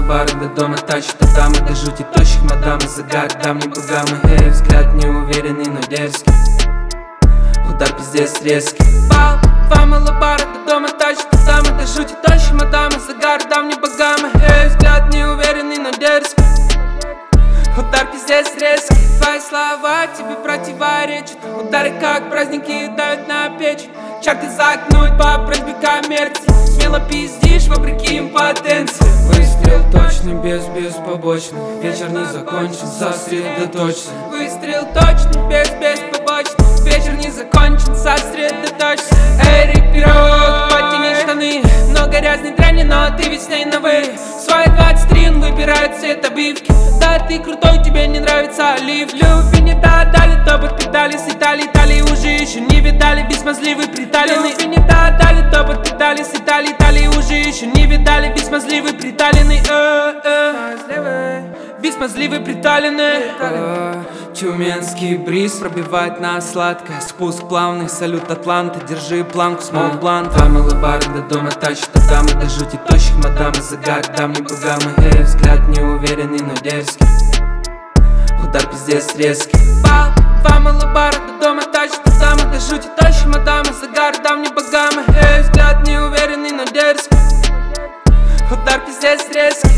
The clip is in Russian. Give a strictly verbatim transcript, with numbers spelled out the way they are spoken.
бары до дома тащат, а дамы до жути тощих мадам и загар, дам не богамы. Эй, взгляд неуверенный, но дерзкий, удар пиздец резкий. Бал, два малобара до дома тащат, а дамы до жути тощих мадам и загар, дам не богамы. Эй, взгляд неуверенный, но дерзкий, удар пиздец резкий. Твои слова тебе противоречат, удары как праздники давят на печь. Чарты загнуть по просьбе коммерции, смело пиздишь вопреки импотенции. Выстрел точный, без, без побочный, вечер не закончен, сосредоточься. Выстрел точный, без, без побочный, вечер не закончен, сосредоточься. Эй, пирог, подтяни штаны, много грязной дряни, но ты ведь с ней на вы. Свои двадцать три он выбирает цвет обивки. Да ты крутой, тебе не нравится олив. Любви не дали, то бы педали с Италии. Италии уже еще не видали, ведь смазливый приталенный. Любви не дали, то бы педали с Италии. Италии уже еще не видали, ведь смазливый приталенный. Ведь смазливый приталенный. Тюменский бриз пробивает нас сладкое, спуск плавный, салют Атланты, держи планку, смоук блант. Два малобара до дома тащат, а дамы до жути тощих мадам и загар, дам не богамы. Эй, взгляд неуверенный, но дерзкий, удар пиздец резкий. Бал, два малобара до дома тащат, а дамы до жути тощих мадам и загар, дам не богамы. Эй, взгляд неуверенный, но дерзкий, удар пиздец резкий.